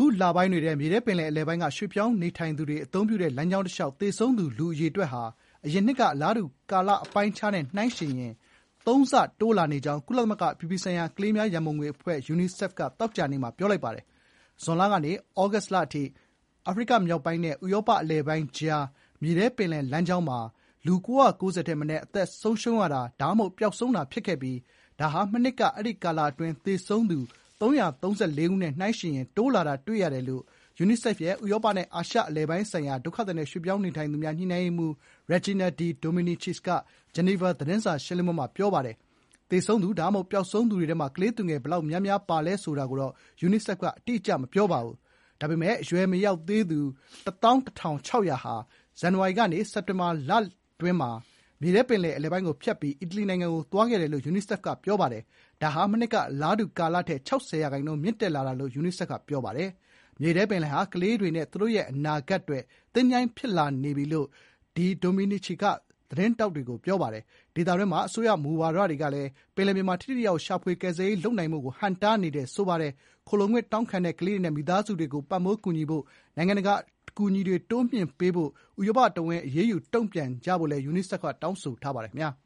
အခုလပိုင်းတွေထဲမြေထဲပင်လယ်အလယ်ပိုင်းကရွှေ့ပြောင်းနေထိုင်သူတွေအသုံးပြုတဲ့လမ်းကြောင်းတလျှောက်သေဆုံးသူလူအရေအတွက်ဟာအရင်နှစ်ကအလားတူကာလအပိုင်းအခြားနဲ့နှိုင်းယှဉ်ရင်၃ ဆတိုးလာနေကြောင်းကုလသမဂ္ဂအပြည်ပြည်ဆိုင်ရာကလေးများရန်ပုံငွေအဖွဲ့ UNICEF ကသောကြာနေ့မှာပြောလိုက်ပါတယ်။ဇွန်လကနေသြဂုတ်လအထိအာဖရိကမြောက်ပိုင်းနဲ့ဥရောပအလယ်ပိုင်းကြားမြေထဲပင်လယ်လမ်းကြောင်းမှာလူ ၉၉၀ ထက်မနည်းအသက်ဆုံးရှုံးရတာဒါမှမဟုတ်ပျောက်ဆုံးတာဖြစ်ခဲ့ပြီးဒါဟာမနှစ်ကအဲဒီကာလအတွင်းသေဆုံးသူ၃၃၄ ဦးနဲ့နှိုင်းယှဉ်ရင်တိုးလာတာတွေ့ရတယ်လို့ UNICEF ရဲ့ဥရောပနဲ့အာရှအလယ်ပိုင်းဆိုင်ရာဒုက္ခသည်နဲ့ရွှေ့ပြောင်းနေထိုင်သူများညှိနှိုင်းရေးမှူး Regina De Dominicis က ဂျနီဗာသတင်းစာရှင်းလင်းပွဲမှာပြောပါတယ်။သေဆုံးသူဒါမှမဟုတ်ပျောက်ဆုံးသူတွေထဲမှာကလေးသူငယ်ဘယ်လောက်များများပါလဲဆိုတာကိုတော့ UNICEF ကအတိအကျမပြောပါဘူး။ဒါပေမဲ့အရွယ်မရောက်သေးသူ 11,600 ဟာဇန်နဝါရီကနေစက်တင်ဘာလအတွင်းမှာမြေထဲပင်လယ်အလယ်ပိုင်းကိုဖြတ်ပြီးအီတလီနိုင်ငံကိုသွားခဲ့တယ်လို့ UNICEF ကပြောပါတယ်။ဒါဟာမနှစ်ကအလားတူကာလထက် 60% မြင့်တက်လာတာလို့ UNICEF ကပြောပါတယ်။မြေထဲပင်လယ်ဟာကလေးတွေနဲ့သူတို့ရဲ့အနာဂတ်အတွက်သင်္ချိုင်းဖြစ်လာနေပြီလို့ De Dominici ကသတင်းထောက်တွေကိုပြောပါတယ်။ဒေသတွင်းမှာအစိုးရမူဝါဒတွေကလည်းပင်လယ်ပြင်မှာထိထိရောက်ရောက်ရှာဖွေကယ်ဆယ်ရေးလုပ်နိုင်ဖို့ကိုဟန့်တားနေတယ်ဆိုပါတယ်။ခိုလှုံခွင့်တောင်းခံတဲ့ကလေးတွေနဲ့မိသားစုတွေကိုပံ့ပိုးကူညီဖို့နိုင်ငံတကာအကူအညီတွေတိုးမြှင့်ပေးဖို့ဥရောပတဝန်းအရေးယူတုံ့ပြန်ကြဖို့လည်း UNICEF ကတောင်းဆိုထားပါတယ်ခင်ဗျာ။